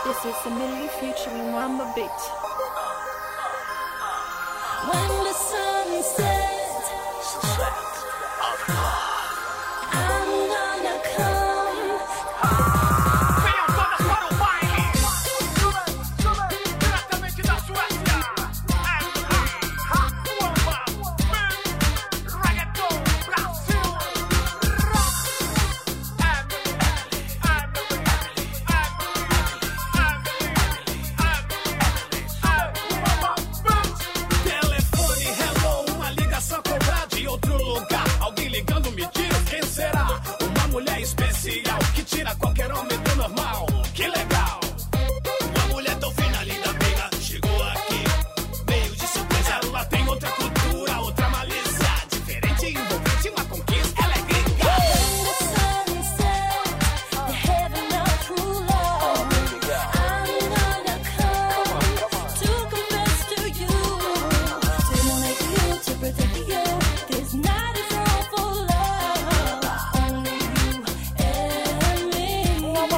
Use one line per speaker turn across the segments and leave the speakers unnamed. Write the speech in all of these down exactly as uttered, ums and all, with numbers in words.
This is a Millie featuring Ramba Beat.
When the sun sets, I'm gonna come.
Venham todas para o baile. Diretamente da Suécia. Ramba, reggaeton, Brasil. Telefone, hello, uma ligação cobrar de outro lugar. Alguém ligando, me diz quem será? Uma mulher especial que tira qualquer homem do normal. Que legal! Uma mulher tão fina, linda, amiga, chegou aqui meio de surpresa. Ela tem outra cultura, outra malícia, diferente, envolvente, uma conquista. Ela é gringa.
When the sun sets, the heaven of true love, I'm gonna come to confess to you, to make you, to protect you. This night is all for love, only you and me. When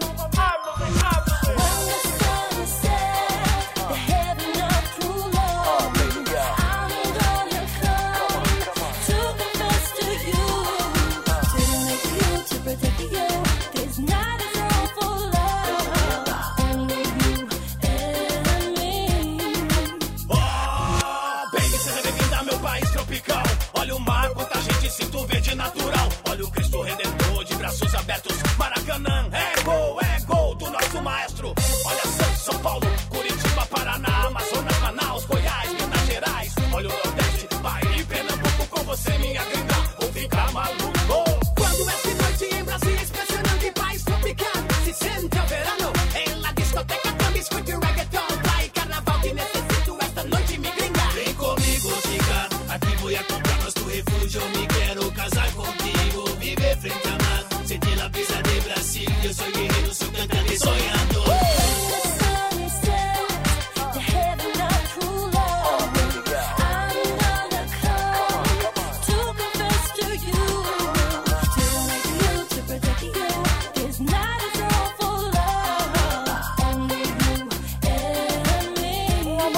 the sun sets, the heaven of true love, I'm gonna come to confess to you, to make you, to protect you. This night is all for love, only you and me.
Oh, baby, seja bem-vinda ao meu país tropical. Olha o mar, quanta gente, sinto verde natural. Olha o Cristo Redentor de braços abertos. Maracanã, é gol, é gol do nosso maestro. Olha Santos, São Paulo, Curitiba, Paraná, Amazonas, Manaus, Goiás, Minas Gerais. Olha o Nordeste, Bahia e Pernambuco com você, minha gringa. Vou ficar maluco. Quando é de noite em Brasil, expressionante país tropical. Se sente o verano em la discoteca. Também escute reggaeton, vai carnaval que necessito esta noite, me gringa. Vem comigo, chica, aqui vou a comprar nosso refúgio. Me quero casar contigo, viver frente a mar. Sentir a brisa de Brasil, eu sou guerreiro, sou cantante sonhando.
When the sun sets, the heaven of true love, I'm gonna come to confess to you, to make you, to protect you. This night is all for love, only you and me. When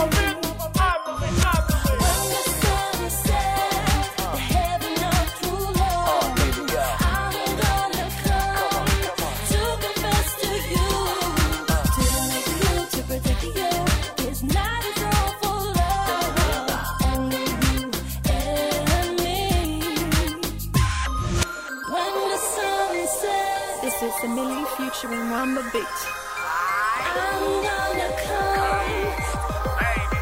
the sun sets, the heaven of true love, I'm gonna come to confess to you, to make you, to protect you. This night is all for love, only you and me. When the sun sets,
This is a Millie featuring Ramba Beat.
I'm gonna come
Baby,